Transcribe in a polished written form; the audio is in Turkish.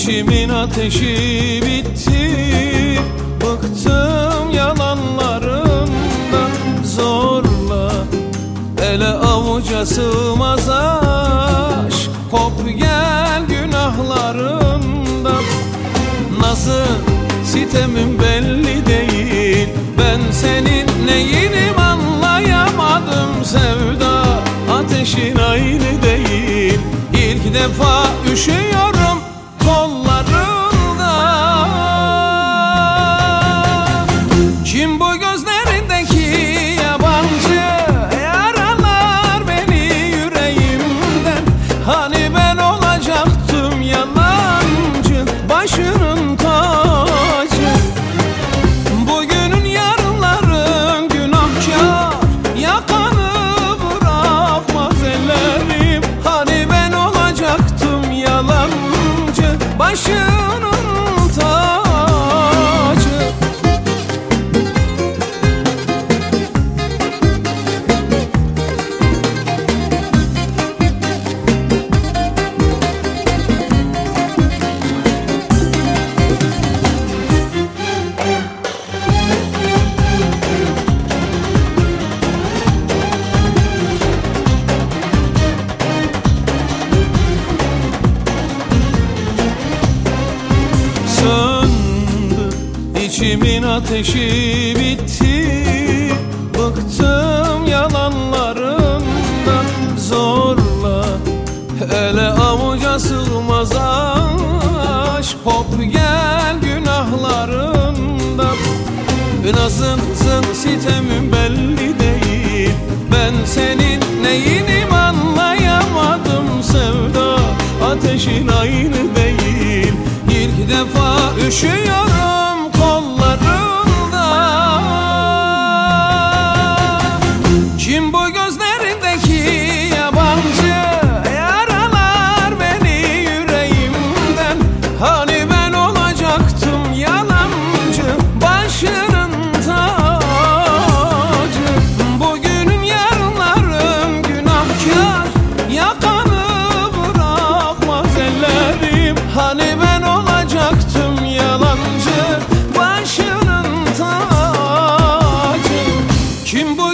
İçimin ateşi bitti, bıktım yalanlarından. Zorla ele avuca sığmaz aşk, kop gel günahlarından. Nasıl sitemin belli değil, ben senin neyinim anlayamadım. Sevda ateşin aynı değil, ilk defa üşüyorum kollarında. Kim bu gözlerindeki yabancı, yaralar beni yüreğimden. Hani ben olacaktım yalancı, başının tacı. Bugünün yarınların günahkar, yakanı bırakmaz ellerim. Hani ben olacaktım yalancı, başının tacı. Söndü içimin ateşi bitti, bıktım yalanlarından. Zorla ele avuca sığmaz aşk, kop gel günahlarından. Nasılsın sitemin belli değil, ben senin neyinim anlayamadım. Sevda ateşin aynı değil, İlk defa üşüyorum kollarında. Kim bu gözlerindeki yabancı, yaralar beni yüreğimden. Hani ben olacaktım yalancı, başının tacı. Bugünün yarınların günahkar, yakanı bırakmaz ellerim. Hani ben olacaktım yalancı, başının tacı. Kim bu